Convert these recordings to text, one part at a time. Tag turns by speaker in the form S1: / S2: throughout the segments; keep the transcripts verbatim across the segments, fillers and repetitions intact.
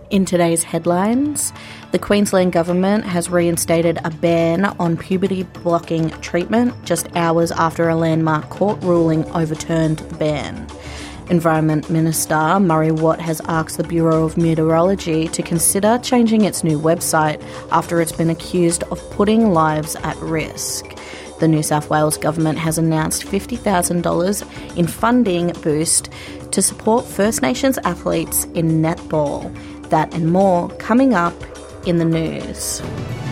S1: In today's headlines, the Queensland Government has reinstated a ban on puberty-blocking treatment just hours after a landmark court ruling overturned the ban. Environment Minister Murray Watt has asked the Bureau of Meteorology to consider changing its new website after it's been accused of putting lives at risk. The New South Wales Government has announced fifty thousand dollars in funding boost to support First Nations athletes in netball. That and more coming up in the news.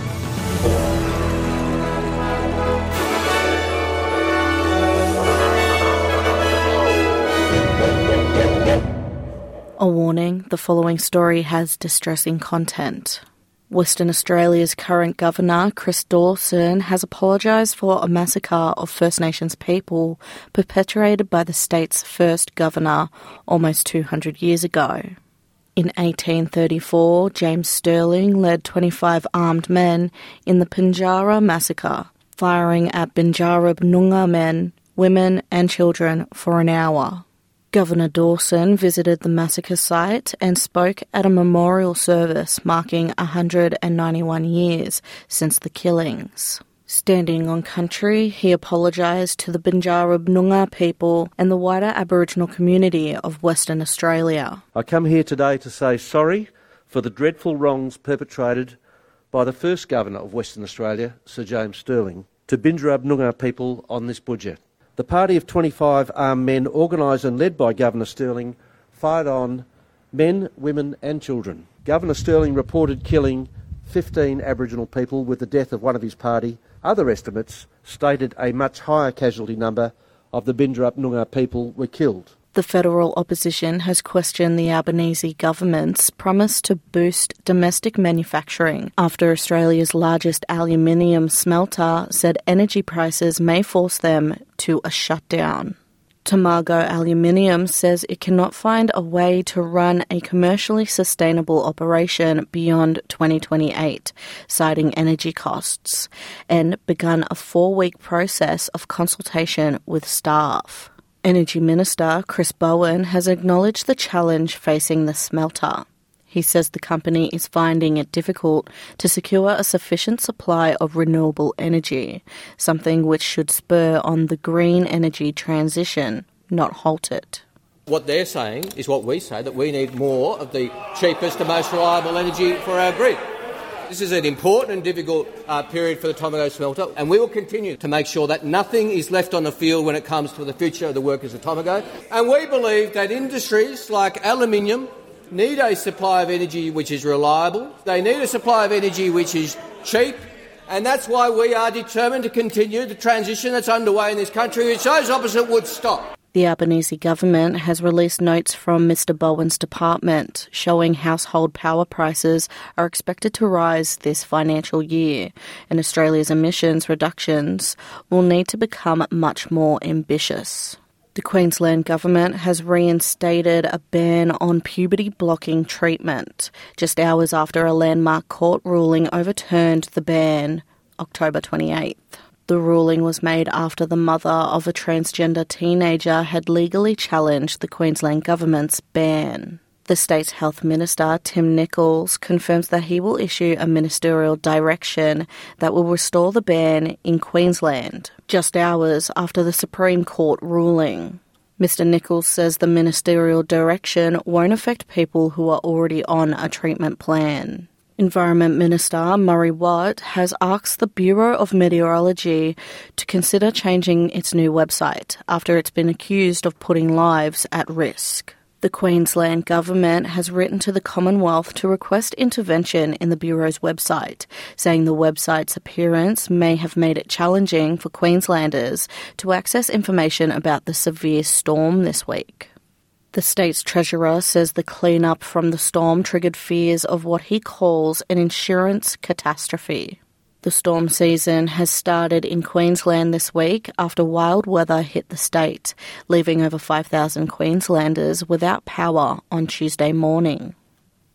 S1: A warning, the following story has distressing content. Western Australia's current Governor, Chris Dawson, has apologised for a massacre of First Nations people perpetrated by the state's first governor almost two hundred years ago. In eighteen thirty-four, James Stirling led twenty-five armed men in the Pinjarra massacre, firing at Binjarra Noongar men, women and children for an hour. Governor Dawson visited the massacre site and spoke at a memorial service marking one hundred ninety-one years since the killings. Standing on country, he apologised to the Binjarra Noongar people and the wider Aboriginal community of Western Australia.
S2: I come here today to say sorry for the dreadful wrongs perpetrated by the first Governor of Western Australia, Sir James Stirling, to Binjarra Noongar people on this budget. The party of twenty-five armed men, organised and led by Governor Stirling, fired on men, women and children. Governor Stirling reported killing fifteen Aboriginal people with the death of one of his party. Other estimates stated a much higher casualty number of the Binjarra Noongar people were killed.
S1: The federal opposition has questioned the Albanese government's promise to boost domestic manufacturing after Australia's largest aluminium smelter said energy prices may force them to a shutdown. Tomago Aluminium says it cannot find a way to run a commercially sustainable operation beyond twenty twenty-eight, citing energy costs, and begun a four-week process of consultation with staff. Energy Minister Chris Bowen has acknowledged the challenge facing the smelter. He says the company is finding it difficult to secure a sufficient supply of renewable energy, something which should spur on the green energy transition, not halt it.
S3: What they're saying is what we say, that we need more of the cheapest and most reliable energy for our grid. This is an important and difficult uh, period for the Tomago smelter, and we will continue to make sure that nothing is left on the field when it comes to the future of the workers of Tomago. And we believe that industries like aluminium need a supply of energy which is reliable. They need a supply of energy which is cheap, and that's why we are determined to continue the transition that's underway in this country, which those opposite would stop.
S1: The Albanese government has released notes from Mister Bowen's department showing household power prices are expected to rise this financial year, and Australia's emissions reductions will need to become much more ambitious. The Queensland Government has reinstated a ban on puberty-blocking treatment, just hours after a landmark court ruling overturned the ban, October twenty-eighth. The ruling was made after the mother of a transgender teenager had legally challenged the Queensland Government's ban. The state's health minister, Tim Nicholls, confirms that he will issue a ministerial direction that will restore the ban in Queensland, just hours after the Supreme Court ruling. Mister Nicholls says the ministerial direction won't affect people who are already on a treatment plan. Environment Minister Murray Watt has asked the Bureau of Meteorology to consider changing its new website after it's been accused of putting lives at risk. The Queensland Government has written to the Commonwealth to request intervention in the Bureau's website, saying the website's appearance may have made it challenging for Queenslanders to access information about the severe storm this week. The state's treasurer says the clean-up from the storm triggered fears of what he calls an insurance catastrophe. The storm season has started in Queensland this week after wild weather hit the state, leaving over five thousand Queenslanders without power on Tuesday morning.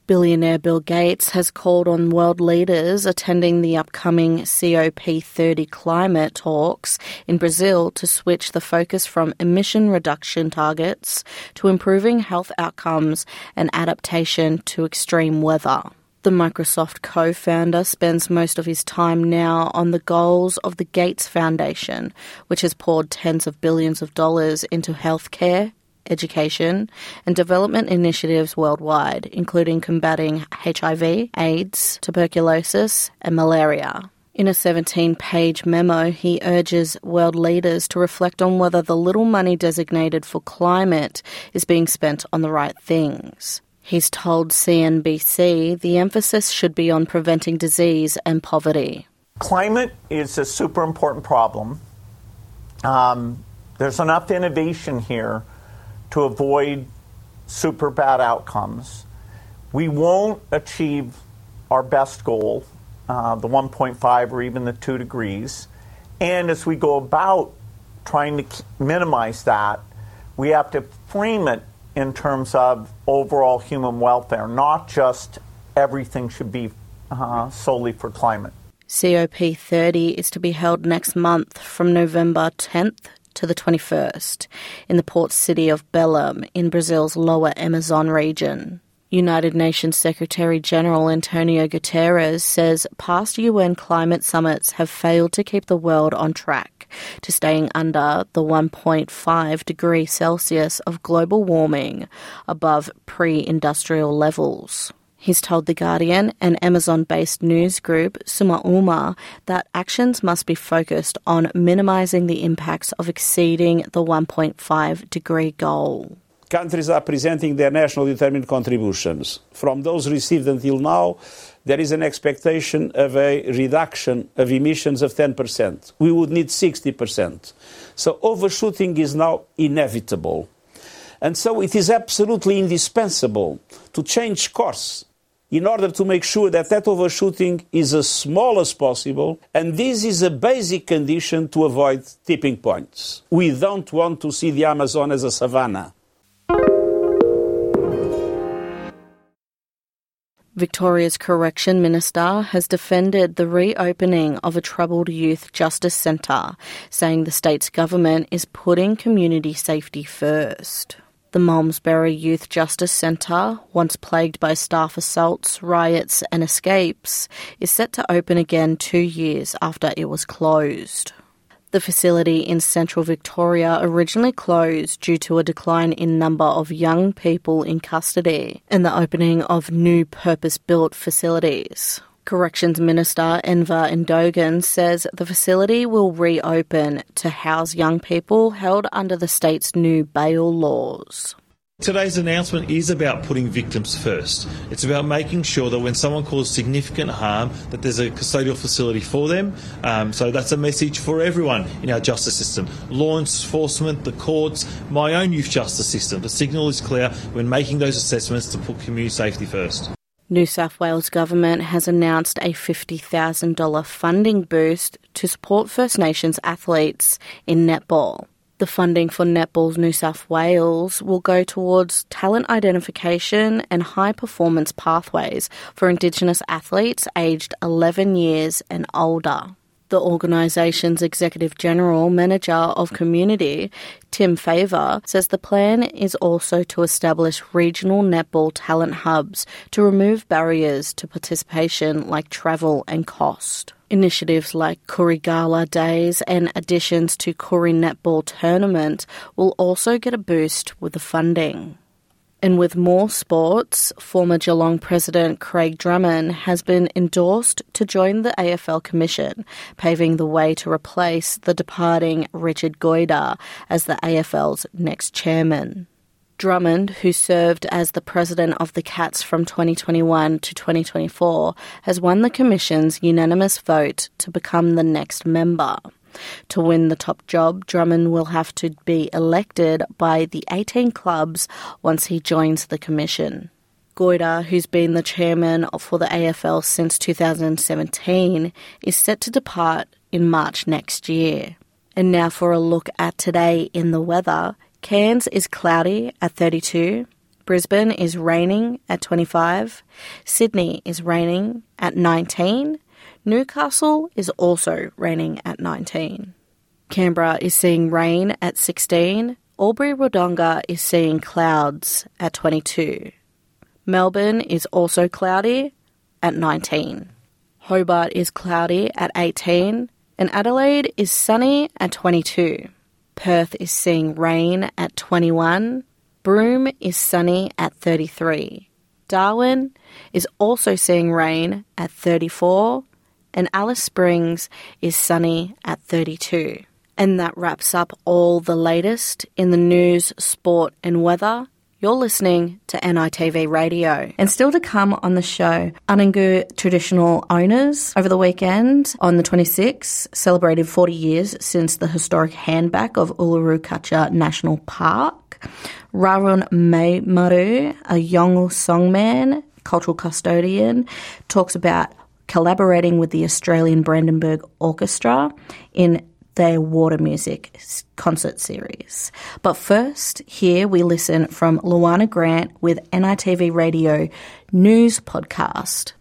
S1: Billionaire Bill Gates has called on world leaders attending the upcoming C O P thirty climate talks in Brazil to switch the focus from emission reduction targets to improving health outcomes and adaptation to extreme weather. The Microsoft co-founder spends most of his time now on the goals of the Gates Foundation, which has poured tens of billions of dollars into healthcare, education, and development initiatives worldwide, including combating H I V, AIDS, tuberculosis, and malaria. In a seventeen-page memo, he urges world leaders to reflect on whether the little money designated for climate is being spent on the right things. He's told C N B C the emphasis should be on preventing disease and poverty.
S4: Climate is a super important problem. Um, there's enough innovation here to avoid super bad outcomes. We won't achieve our best goal, uh, the one point five or even the two degrees. And as we go about trying to minimize that, we have to frame it in terms of overall human welfare, not just everything should be uh, solely for climate.
S1: C O P thirty is to be held next month from November tenth to the twenty-first in the port city of Belém in Brazil's lower Amazon region. United Nations Secretary-General Antonio Guterres says past U N climate summits have failed to keep the world on track to staying under the one point five degrees Celsius of global warming above pre-industrial levels. He's told The Guardian, an Amazon-based news group, Suma Uma, that actions must be focused on minimising the impacts of exceeding the one point five degree goal.
S5: Countries are presenting their national determined contributions. From those received until now, there is an expectation of a reduction of emissions of ten percent. We would need sixty percent. So overshooting is now inevitable. And so it is absolutely indispensable to change course in order to make sure that that overshooting is as small as possible, and this is a basic condition to avoid tipping points. We don't want to see the Amazon as a savanna.
S1: Victoria's Correction Minister has defended the reopening of a troubled youth justice centre, saying the state's government is putting community safety first. The Malmesbury Youth Justice Centre, once plagued by staff assaults, riots and escapes, is set to open again two years after it was closed. The facility in central Victoria originally closed due to a decline in number of young people in custody and the opening of new purpose-built facilities. Corrections Minister Enver Endogan says the facility will reopen to house young people held under the state's new bail laws.
S6: Today's announcement is about putting victims first. It's about making sure that when someone causes significant harm, that there's a custodial facility for them. Um, so that's a message for everyone in our justice system. Law enforcement, the courts, my own youth justice system. The signal is clear when making those assessments to put community safety first.
S1: New South Wales Government has announced a fifty thousand dollars funding boost to support First Nations athletes in netball. The funding for Netball New South Wales will go towards talent identification and high-performance pathways for Indigenous athletes aged eleven years and older. The organisation's Executive General Manager of Community, Tim Favour, says the plan is also to establish regional netball talent hubs to remove barriers to participation like travel and cost. Initiatives like Koori Gala Days and additions to Koori Netball Tournament will also get a boost with the funding. And with more sports, former Geelong President Craig Drummond has been endorsed to join the A F L Commission, paving the way to replace the departing Richard Goyder as the A F L's next chairman. Drummond, who served as the president of the Cats from twenty twenty-one to twenty twenty-four, has won the Commission's unanimous vote to become the next member. To win the top job, Drummond will have to be elected by the eighteen clubs once he joins the Commission. Goyder, who's been the chairman for the A F L since two thousand seventeen, is set to depart in March next year. And now for a look at today in the weather. Cairns is cloudy at thirty-two, Brisbane is raining at twenty-five. Sydney is raining at nineteen. Newcastle is also raining at nineteen. Canberra is seeing rain at sixteen. Albury-Wodonga is seeing clouds at twenty-two. Melbourne is also cloudy at nineteen. Hobart is cloudy at eighteen. And Adelaide is sunny at twenty-two. Perth is seeing rain at twenty-one. Broome is sunny at thirty-three. Darwin is also seeing rain at thirty-four. And Alice Springs is sunny at thirty-two. And that wraps up all the latest in the news, sport and weather. You're listening to N I T V Radio. And still to come on the show, Anangu traditional owners over the weekend on the twenty-sixth celebrated forty years since the historic handback of Uluru Kutcha National Park. Rarun Meimaru, a Yolngu songman, cultural custodian, talks about collaborating with the Australian Brandenburg Orchestra in their water music concert series. But first, here we listen from Luana Grant with N I T V Radio News Podcast.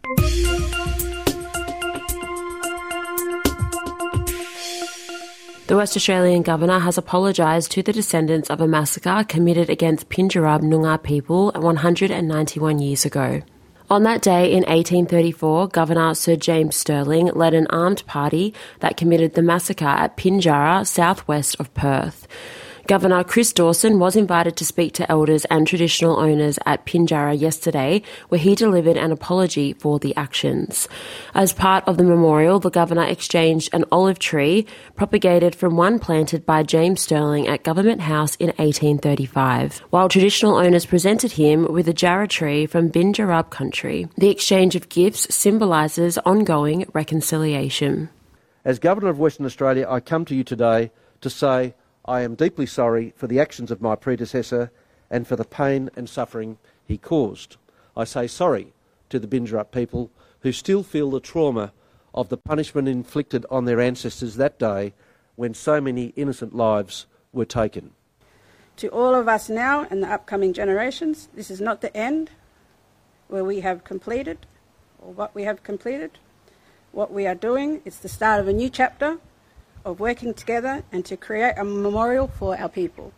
S7: The West Australian Governor has apologised to the descendants of a massacre committed against Pinjarab Noongar people one hundred ninety-one years ago. On that day in eighteen thirty-four, Governor Sir James Stirling led an armed party that committed the massacre at Pinjarra, southwest of Perth. Governor Chris Dawson was invited to speak to elders and traditional owners at Pinjarra yesterday, where he delivered an apology for the actions. As part of the memorial, the Governor exchanged an olive tree propagated from one planted by James Stirling at Government House in eighteen thirty-five, while traditional owners presented him with a jarrah tree from Binjarab country. The exchange of gifts symbolises ongoing reconciliation.
S2: As Governor of Western Australia, I come to you today to say I am deeply sorry for the actions of my predecessor and for the pain and suffering he caused. I say sorry to the Binjarab people who still feel the trauma of the punishment inflicted on their ancestors that day when so many innocent lives were taken.
S8: To all of us now and the upcoming generations, this is not the end where we have completed or what we have completed. What we are doing is the start of a new chapter of working together and to create a memorial for our people.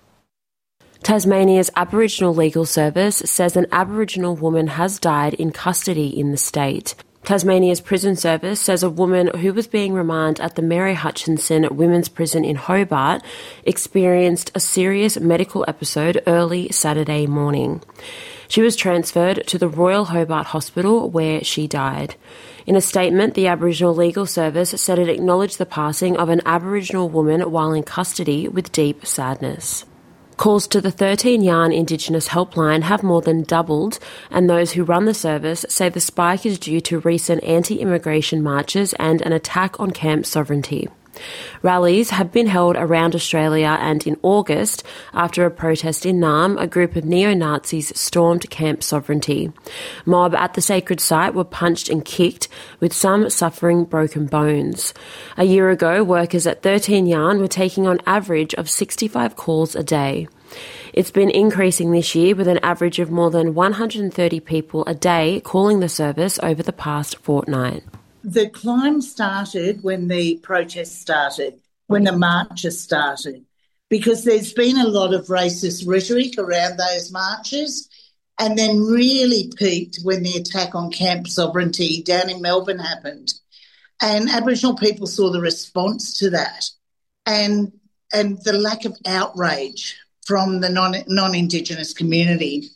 S7: Tasmania's Aboriginal Legal Service says an Aboriginal woman has died in custody in the state. Tasmania's Prison Service says a woman who was being remanded at the Mary Hutchinson Women's Prison in Hobart experienced a serious medical episode early Saturday morning. She was transferred to the Royal Hobart Hospital where she died. In a statement, the Aboriginal Legal Service said it acknowledged the passing of an Aboriginal woman while in custody with deep sadness. Calls to the thirteen Yarn Indigenous helpline have more than doubled, and those who run the service say the spike is due to recent anti-immigration marches and an attack on camp sovereignty. Rallies have been held around Australia, and in August, after a protest in Naarm, a group of neo-Nazis stormed Camp Sovereignty. Mob at the sacred site were punched and kicked, with some suffering broken bones. A year ago, workers at thirteen Yarn were taking on average of sixty-five calls a day. It's been increasing this year, with an average of more than one hundred thirty people a day calling the service over the past fortnight.
S9: The climb started when the protests started, when the marches started, because there's been a lot of racist rhetoric around those marches, and then really peaked when the attack on Camp Sovereignty down in Melbourne happened. And Aboriginal people saw the response to that and and the lack of outrage from the non, non-Indigenous community.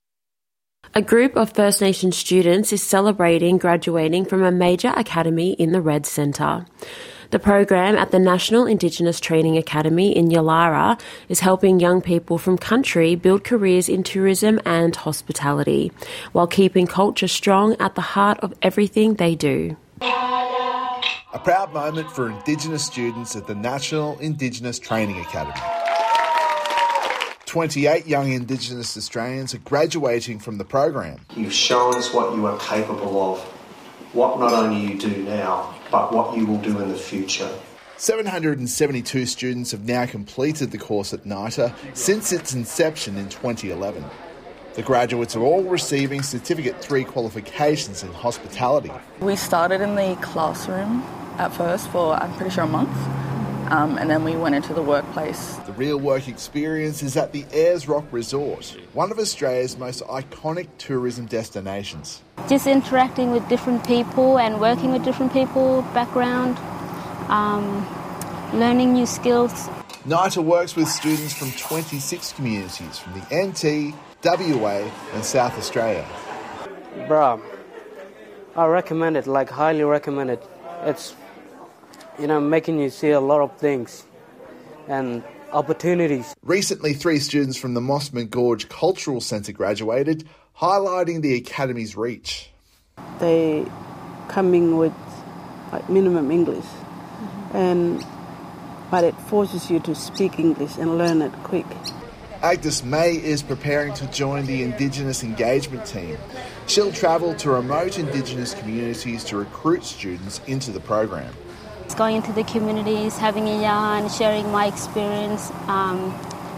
S7: A group of First Nations students is celebrating graduating from a major academy in the Red Centre. The program at the National Indigenous Training Academy in Yalara is helping young people from country build careers in tourism and hospitality, while keeping culture strong at the heart of everything they do.
S10: A proud moment for Indigenous students at the National Indigenous Training Academy. twenty-eight young Indigenous Australians are graduating from the program.
S11: You've shown us what you are capable of, what not only you do now, but what you will do in the future.
S10: seven hundred seventy-two students have now completed the course at NITA since its inception in twenty eleven. The graduates are all receiving Certificate three qualifications in hospitality.
S12: We started in the classroom at first for, I'm pretty sure, a month, um, and then we went into the workplace.
S10: The real work experience is at the Ayers Rock Resort, one of Australia's most iconic tourism destinations.
S13: Just interacting with different people and working with different people, background, um, learning new skills.
S10: NITA works with students from twenty-six communities from the N T, W A and South Australia.
S14: Bruh, I recommend it, like highly recommend it. It's, you know, making you see a lot of things and opportunities.
S10: Recently, three students from the Mossman Gorge Cultural Centre graduated, highlighting the Academy's reach.
S15: They coming with like minimum English, mm-hmm. and but it forces you to speak English and learn it quick.
S10: Agnes May is preparing to join the Indigenous engagement team. She'll travel to remote Indigenous communities to recruit students into the program.
S13: It's going into the communities, having a yarn, sharing my experience, um,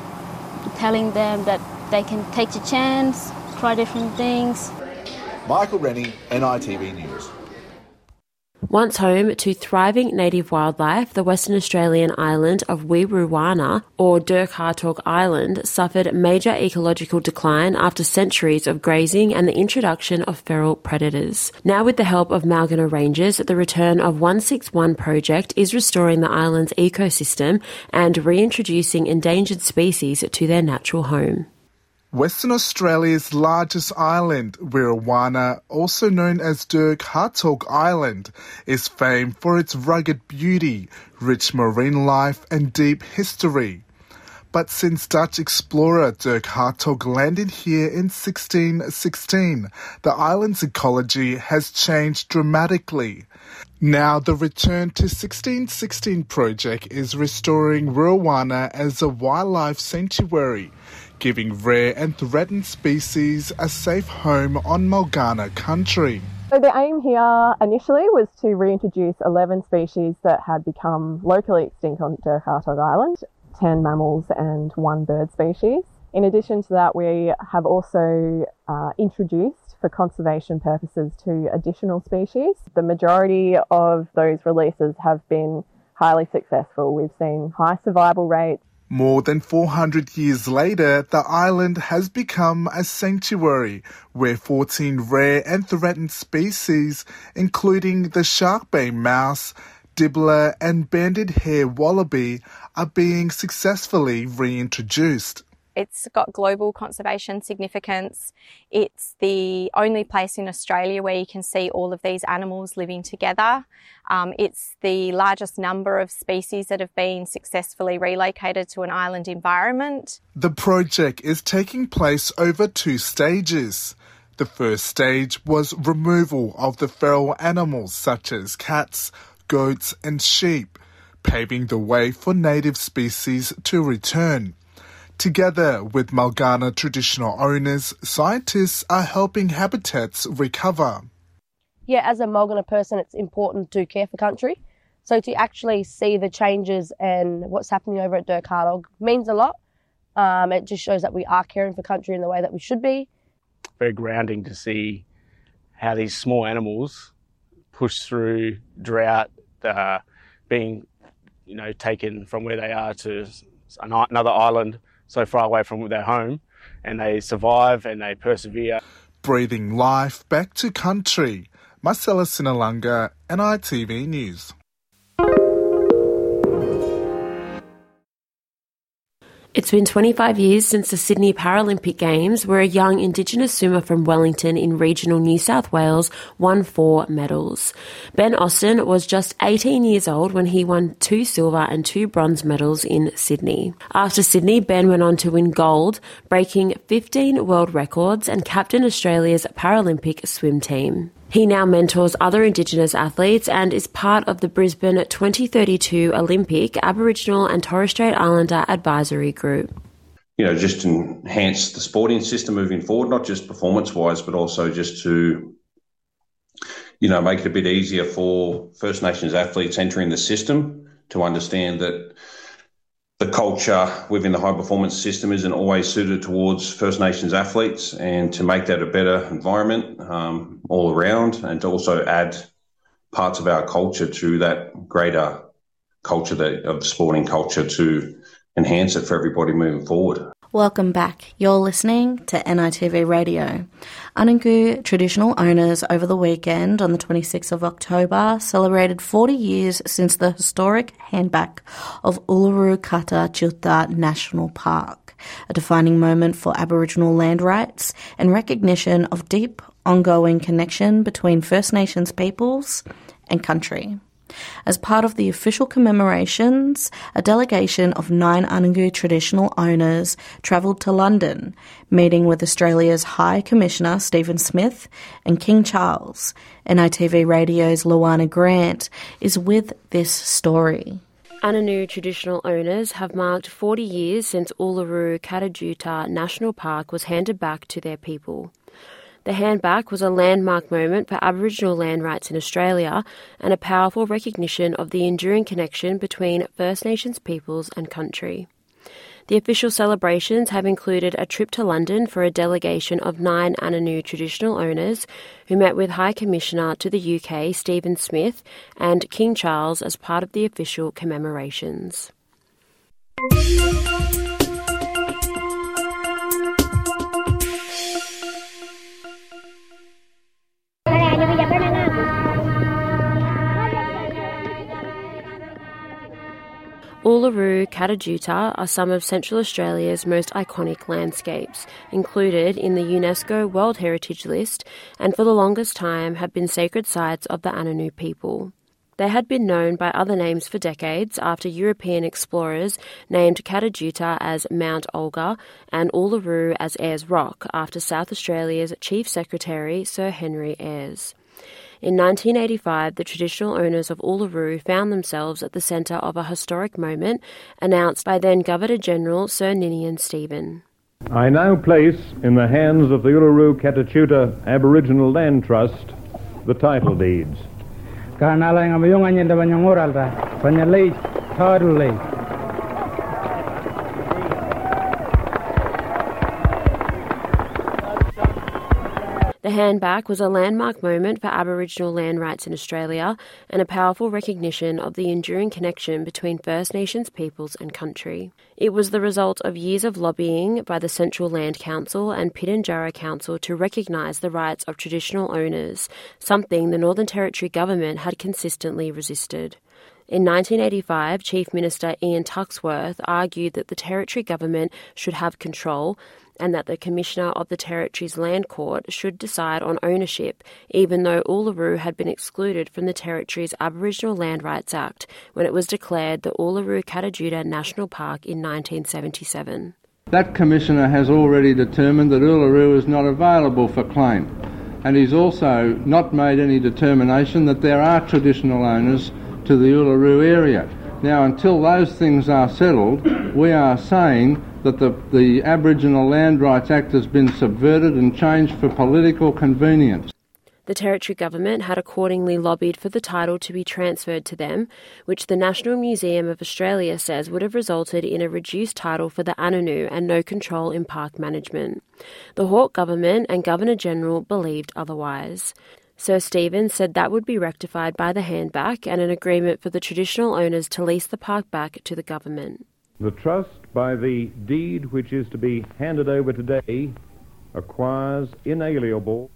S13: telling them that they can take a chance, try different things.
S10: Michael Rennie, N I T V News.
S7: Once home to thriving native wildlife, the Western Australian island of Weeruwana, or Dirk Hartog Island, suffered major ecological decline after centuries of grazing and the introduction of feral predators. Now, with the help of Malgana Rangers, the Return of one sixty-one project is restoring the island's ecosystem and reintroducing endangered species to their natural home.
S16: Western Australia's largest island, Weeruwana, also known as Dirk Hartog Island, is famed for its rugged beauty, rich marine life and deep history. But since Dutch explorer Dirk Hartog landed here in sixteen sixteen, the island's ecology has changed dramatically. Now, the Return to sixteen sixteen project is restoring Weeruwana as a wildlife sanctuary, giving rare and threatened species a safe home on Malgana country.
S17: So the aim here initially was to reintroduce eleven species that had become locally extinct on Dirk Hartog Island, ten mammals and one bird species. In addition to that, we have also uh, introduced for conservation purposes to additional species. The majority of those releases have been highly successful. We've seen high survival rates.
S16: More than four hundred years later, the island has become a sanctuary where fourteen rare and threatened species, including the sharkbait mouse, dibbler and banded hair wallaby, are being successfully reintroduced.
S18: It's got global conservation significance. It's the only place in Australia where you can see all of these animals living together. Um, it's the largest number of species that have been successfully relocated to an island environment.
S16: The project is taking place over two stages. The first stage was removal of the feral animals such as cats, goats and sheep, paving the way for native species to return. Together with Malgana traditional owners, scientists are helping habitats recover.
S19: Yeah, as a Malgana person, it's important to care for country. So to actually see the changes and what's happening over at Dirk Hartog means a lot. Um, it just shows that we are caring for country in the way that we should be.
S20: Very grounding to see how these small animals push through drought, uh, being, you know, taken from where they are to another island so far away from their home, and they survive and they persevere.
S16: Breathing life back to country. Marcella Sinalanga, N I T V News.
S7: It's been twenty-five years since the Sydney Paralympic Games, where a young Indigenous swimmer from Wellington in regional New South Wales won four medals. Ben Austin was just eighteen years old when he won two silver and two bronze medals in Sydney. After Sydney, Ben went on to win gold, breaking fifteen world records and captained Australia's Paralympic swim team. He now mentors other Indigenous athletes and is part of the Brisbane twenty thirty-two Olympic Aboriginal and Torres Strait Islander Advisory Group.
S21: You know, just enhance the sporting system moving forward, not just performance-wise, but also just to, you know, make it a bit easier for First Nations athletes entering the system to understand that the culture within the high performance system isn't always suited towards First Nations athletes, and to make that a better environment um, all around, and to also add parts of our culture to that greater culture that, of sporting culture, to enhance it for everybody moving forward.
S1: Welcome back. You're listening to N I T V Radio. Anangu traditional owners over the weekend on the twenty-sixth of October celebrated forty years since the historic handback of Uluru Kata Tjuta National Park, a defining moment for Aboriginal land rights and recognition of deep, ongoing connection between First Nations peoples and country. As part of the official commemorations, a delegation of nine Anangu traditional owners travelled to London, meeting with Australia's High Commissioner Stephen Smith and King Charles. N I T V Radio's Luana Grant is with this story.
S7: Anangu traditional owners have marked forty years since Uluru Kata Tjuta National Park was handed back to their people. The handback was a landmark moment for Aboriginal land rights in Australia and a powerful recognition of the enduring connection between First Nations peoples and country. The official celebrations have included a trip to London for a delegation of nine Anangu traditional owners who met with High Commissioner to the U K, Stephen Smith, and King Charles as part of the official commemorations. Uluru Kata Tjuta are some of Central Australia's most iconic landscapes, included in the UNESCO World Heritage List, and for the longest time have been sacred sites of the Anangu people. They had been known by other names for decades after European explorers named Kata Tjuta as Mount Olga and Uluru as Ayers Rock after South Australia's Chief Secretary Sir Henry Ayres. In nineteen eighty-five, the traditional owners of Uluru found themselves at the centre of a historic moment announced by then Governor-General Sir Ninian Stephen.
S3: I now place in the hands of the Uluru Kata Tjuta Aboriginal Land Trust the title deeds.
S7: The handback was a landmark moment for Aboriginal land rights in Australia and a powerful recognition of the enduring connection between First Nations peoples and country. It was the result of years of lobbying by the Central Land Council and Pitjantjatjara Council to recognise the rights of traditional owners, something the Northern Territory government had consistently resisted. In nineteen eighty-five, Chief Minister Ian Tuxworth argued that the Territory government should have control and that the Commissioner of the Territory's Land Court should decide on ownership, even though Uluru had been excluded from the Territory's Aboriginal Land Rights Act when it was declared the Uluru Kata Tjuta National Park in nineteen seventy-seven.
S22: That Commissioner has already determined that Uluru is not available for claim, and he's also not made any determination that there are traditional owners to the Uluru area. Now, until those things are settled, we are saying that the, the Aboriginal Land Rights Act has been subverted and changed for political convenience.
S7: The Territory government had accordingly lobbied for the title to be transferred to them, which the National Museum of Australia says would have resulted in a reduced title for the Anangu and no control in park management. The Hawke government and Governor-General believed otherwise. Sir Stephen said that would be rectified by the handback and an agreement for the traditional owners to lease the park back to the government.
S3: The trust, by the deed which is to be handed over today, acquires inalienable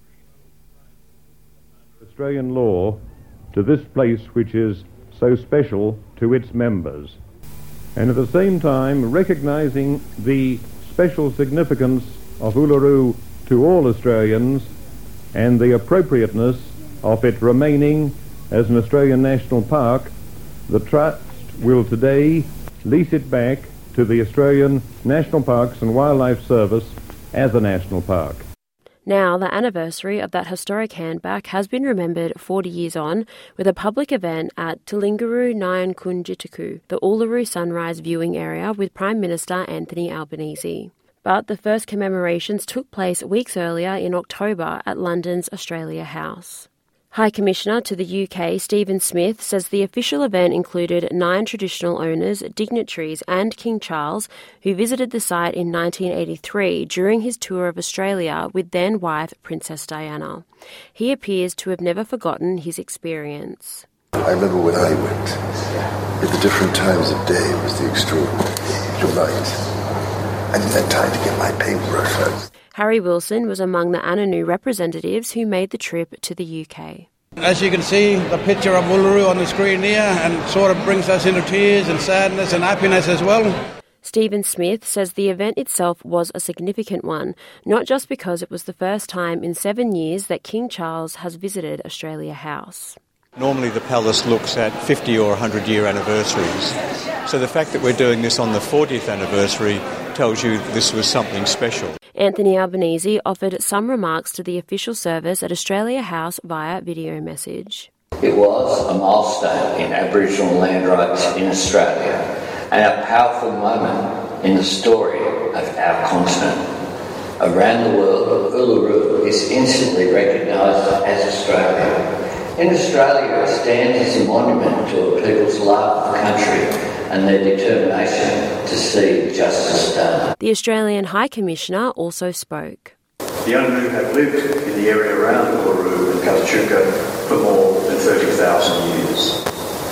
S3: Australian law to this place which is so special to its members, and at the same time recognising the special significance of Uluru to all Australians and the appropriateness of it remaining as an Australian national park, the trust will today lease it back to the Australian National Parks and Wildlife Service as a national park.
S7: Now, the anniversary of that historic handback has been remembered forty years on with a public event at Tilinguru Nyankunjitiku, the Uluru Sunrise viewing area with Prime Minister Anthony Albanese. But the first commemorations took place weeks earlier in October at London's Australia House. High Commissioner to the U K, Stephen Smith, says the official event included nine traditional owners, dignitaries and King Charles, who visited the site in nineteen eighty-three during his tour of Australia with then-wife Princess Diana. He appears to have never forgotten his experience.
S4: I remember when I went, at the different times of day was the extraordinary delight. I didn't have time to get my paintbrush out.
S7: Harry Wilson was among the Anangu representatives who made the trip to the U K.
S5: As you can see, the picture of Uluru on the screen here, and sort of brings us into tears and sadness and happiness as well.
S7: Stephen Smith says the event itself was a significant one, not just because it was the first time in seven years that King Charles has visited Australia House.
S23: Normally the palace looks at fifty or one hundred year anniversaries. So the fact that we're doing this on the fortieth anniversary tells you this was something special.
S7: Anthony Albanese offered some remarks to the official service at Australia House via video message.
S24: It was a milestone in Aboriginal land rights in Australia and a powerful moment in the story of our continent. Around the world, Uluru is instantly recognised as Australia. In Australia, it stands as a monument to a people's love of the country and their determination to see justice done.
S7: The Australian High Commissioner also spoke.
S25: The Anangu have lived in the area around Uluru and Kalachuka for more than thirty thousand years.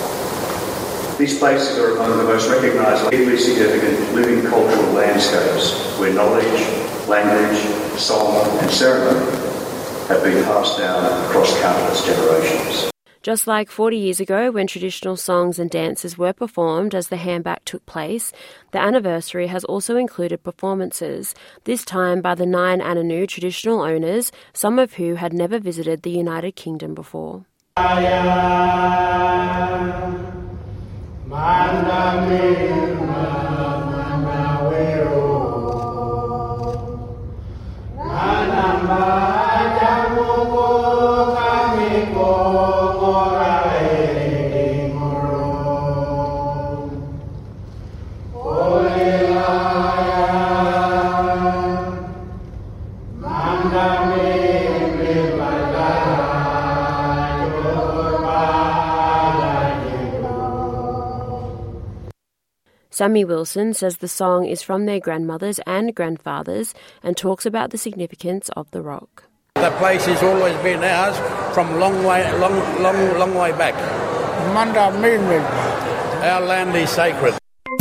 S25: These places are among the most recognised, deeply significant living cultural landscapes where knowledge, language, song and ceremony have been passed down across countless generations.
S7: Just like forty years ago when traditional songs and dances were performed as the handback took place, the anniversary has also included performances, this time by the nine Anangu traditional owners, some of who had never visited the United Kingdom before. Sammy Wilson says the song is from their grandmothers and grandfathers and talks about the significance of the rock.
S5: The place has always been ours from long way, long, long, long way back. Our land is sacred.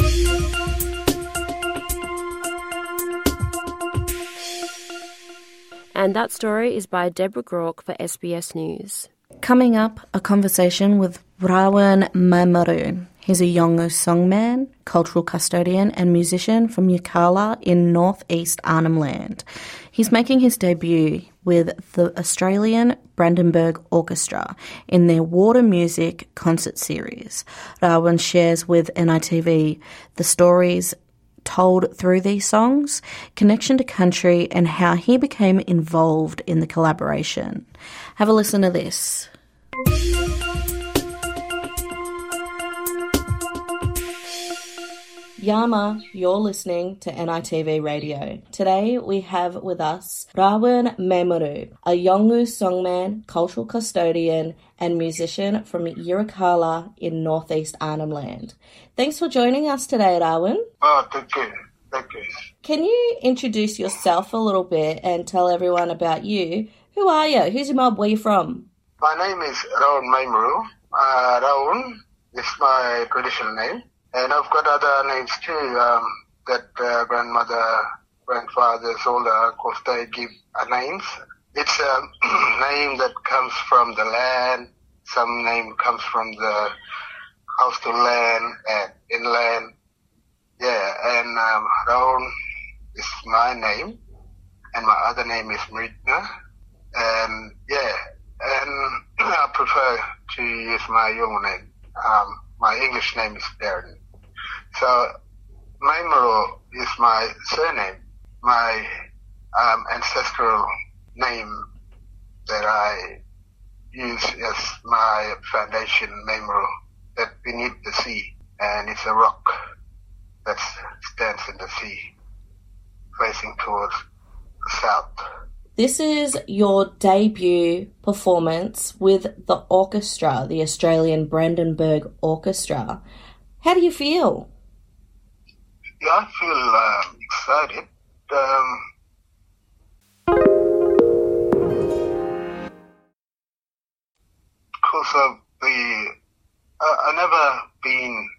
S7: And that story is by Deborah Grauke for S B S News.
S1: Coming up, a conversation with Rawan Maimaru. He's a Yolngu songman, cultural custodian and musician from Yirrkala in northeast Arnhem Land. He's making his debut with the Australian Brandenburg Orchestra in their Water Music concert series. Rawan shares with N I T V the stories told through these songs, connection to country and how he became involved in the collaboration. Have a listen to this. Yama, you're listening to N I T V Radio. Today we have with us Rawan Maimaru, a Yolngu songman, cultural custodian and musician from Yirrkala in northeast Arnhem Land. Thanks for joining us today, Rawan.
S26: Oh, thank you. Thank you.
S1: Can you introduce yourself a little bit and tell everyone about you? Who are you? Who's your mob? Where are you from?
S26: My name is Rawan Maimaru. Uh, Rawan is my traditional name. And I've got other names too, um, that uh, grandmother, grandfathers, all the uncles, they give uh, names. It's a name that comes from the land, some name comes from the coastal land and inland. Yeah, and um, Rawan is my name, and my other name is Mritna. And yeah, and I prefer to use my Yolngu name. Um, my English name is Darren. So, Maimaru is my surname, my um, ancestral name that I use as my foundation, Maimaru, that's beneath the sea. And it's a rock that stands in the sea, facing towards the south.
S1: This is your debut performance with the orchestra, the Australian Brandenburg Orchestra. How do you feel?
S26: Yeah, I feel uh, excited. Um, because of the, uh, I never been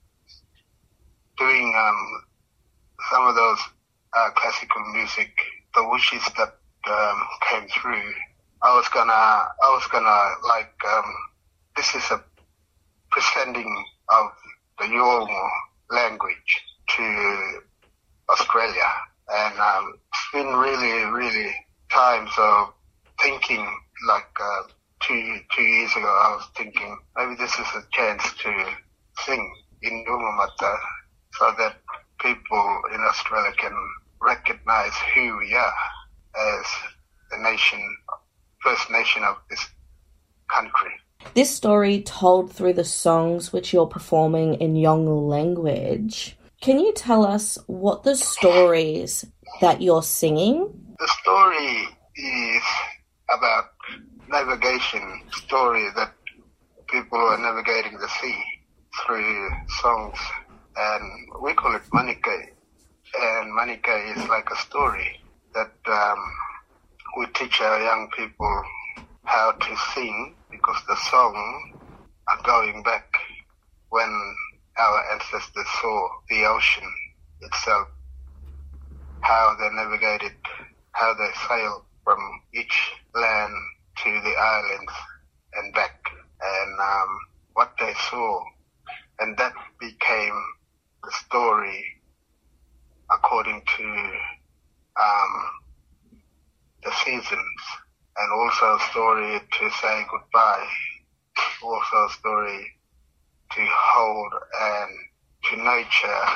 S26: doing um, some of those uh, classical music, the wishes that um, came through. I was gonna, I was gonna like, um, this is a presenting of the Yolngu language to Australia, and um, it's been really, really times of thinking. Like uh, two two years ago, I was thinking maybe this is a chance to sing in Yolngu so that people in Australia can recognize who we are as the nation, First Nation of this country.
S1: This story told through the songs which you're performing in Yolngu language. Can you tell us what the stories that you're singing?
S26: The story is about navigation story that people are navigating the sea through songs, and we call it Manike. And Manike is like a story that um, we teach our young people how to sing, because the song are going back when our ancestors saw the ocean itself, how they navigated, how they sailed from each land to the islands and back, and um, what they saw. And that became the story according to um, the seasons, and also a story to say goodbye, also a story to hold and to nurture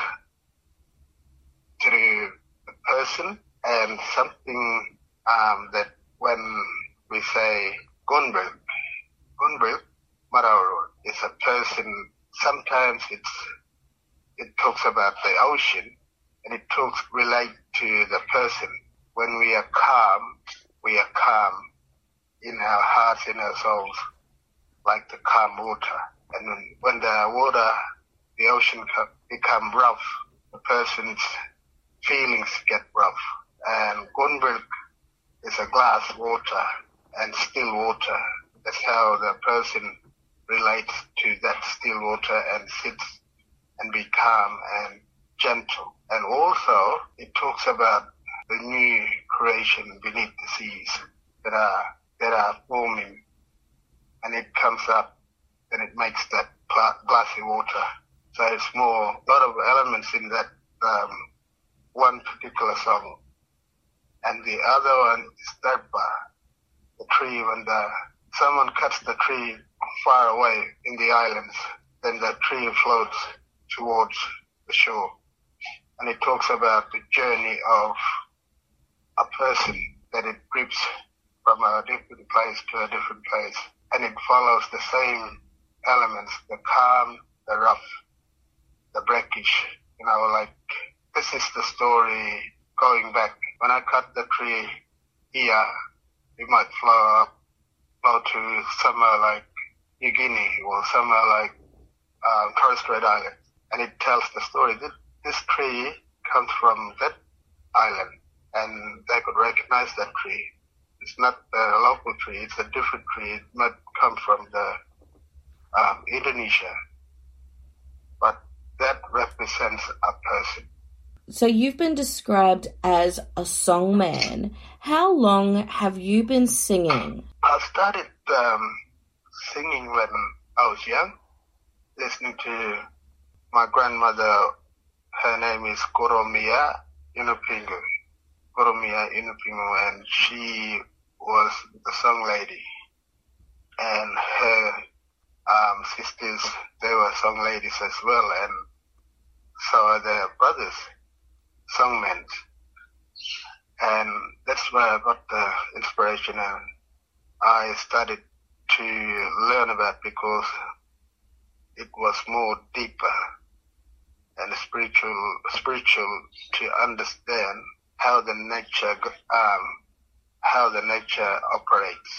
S26: through the person, and something um, that when we say Gunbril, Gunbril Marauru is a person. Sometimes it's it talks about the ocean, and it talks relate to the person. When we are calm, we are calm in our hearts, in our souls, like the calm water. And when, when the water, the ocean become rough, the person's feelings get rough. And Gunbril is a glass water and still water. That's how the person relates to that still water and sits and be calm and gentle. And also, it talks about the new creation beneath the seas that are that are forming, and it comes up and it makes that glassy water. So it's more, a lot of elements in that um, one particular song. And the other one is Darpa, the tree. When the, someone cuts the tree far away in the islands, then the tree floats towards the shore. And it talks about the journey of a person, that it grips from a different place to a different place. And it follows the same elements, the calm, the rough, the brackish. You know, like, this is the story going back. When I cut the tree here, it might flow up, flow to somewhere like New Guinea or somewhere like um, Torres Strait Island. And it tells the story. This, this tree comes from that island, and they could recognize that tree. It's not the local tree, it's a different tree. It might come from the um, Indonesia, but that represents a person.
S1: So you've been described as a songman. How long have you been singing?
S26: I started um, singing when I was young, listening to my grandmother. Her name is Koromia Inupingu. Koromia Inupingu, and she was the song lady. And her um, sisters, they were song ladies as well, and so are their brothers, songmen. And that's where I got the inspiration, and I started to learn about, because it was more deeper and spiritual, spiritual to understand how the nature um, how the nature operates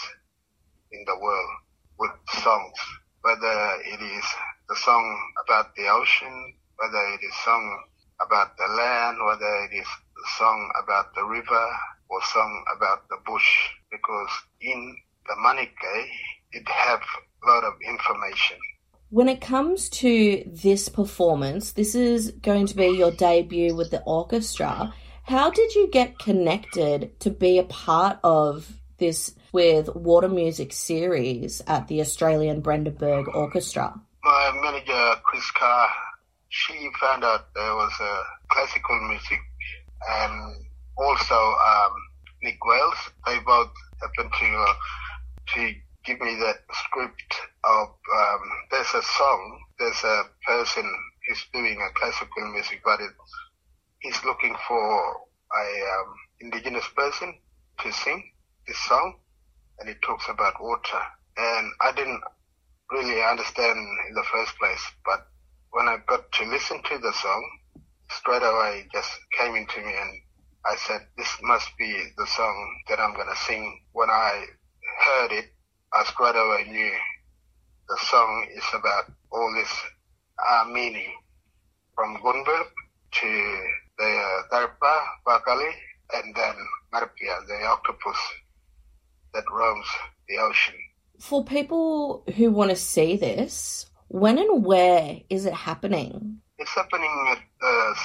S26: in the world with songs, whether it is the song about the ocean, whether it is song about the land, whether it is the song about the river or song about the bush, because in the Manike, it have a lot of information.
S1: When it comes to this performance, this is going to be your debut with the orchestra. How did you get connected to be a part of this with Water Music series at the Australian Brandenburg Orchestra?
S26: My manager, Chris Carr, she found out there was a classical music, and also um, Nick Wales. They both happened to uh, to give me that script of um, there's a song, there's a person who's doing a classical music, but it, he's looking for a um, indigenous person to sing this song, and it talks about water. And I didn't really understand in the first place, but when I got to listen to the song, straight away it just came into me, and I said, this must be the song that I'm going to sing. When I heard it, I straight away knew the song is about all this uh, meaning, from Gunberg to the Darpa, Bakali, and then Marpia, the octopus that roams the ocean.
S1: For people who want to see this, when and where is it happening?
S26: It's happening at uh,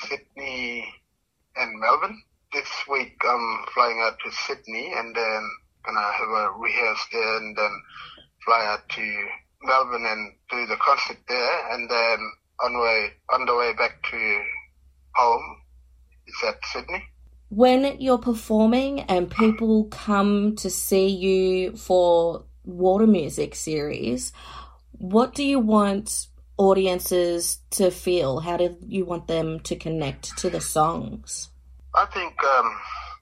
S26: Sydney and Melbourne. This week I'm flying out to Sydney, and then gonna have a rehearsal there, and then fly out to Melbourne and do the concert there, and then on way on the way back to home is at Sydney.
S1: When you're performing and people come to see you for Water Music series, what do you want audiences to feel? How do you want them to connect to the songs?
S26: I think um,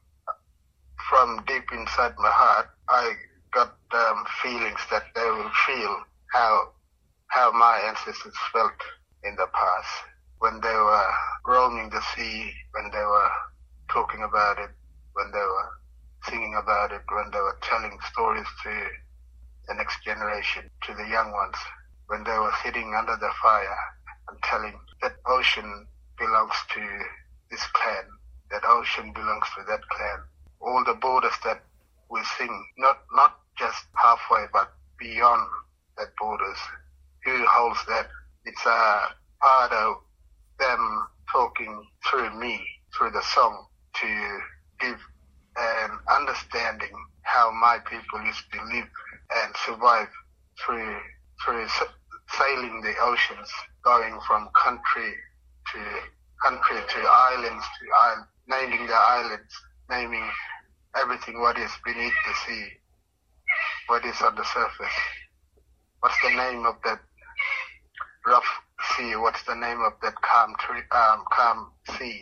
S26: from deep inside my heart, I got um, feelings that they will feel how how my ancestors felt in the past when they were roaming the sea, when they were talking about it, when they were singing about it, when they were telling stories to the next generation, to the young ones, when they were sitting under the fire and telling that ocean belongs to this clan, that ocean belongs to that clan. All the borders that we sing, not not just halfway, but beyond that borders. Who holds that? It's a part of them talking through me, through the song, to give an understanding how my people used to live and survive through through sailing the oceans, going from country to country to islands to island, naming the islands, naming everything what is beneath the sea, what is on the surface. What's the name of that rough sea? What's the name of that calm tree, um, calm sea?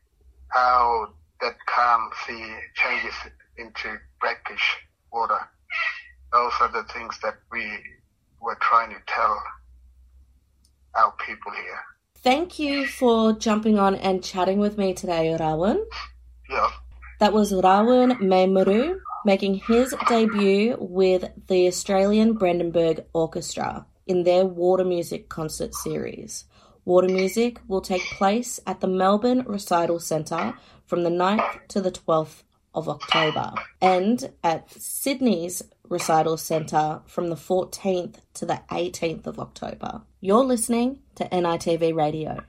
S26: How that calm sea changes into brackish water. Those are the things that we were trying to tell our people here.
S1: Thank you for jumping on and chatting with me today, Rawan.
S26: Yeah.
S1: That was Rawan Maimuru making his debut with the Australian Brandenburg Orchestra in their Water Music concert series. Water Music will take place at the Melbourne Recital Centre from the ninth to the twelfth of October, and at Sydney's Recital Centre from the fourteenth to the eighteenth of October. You're listening to N I T V Radio.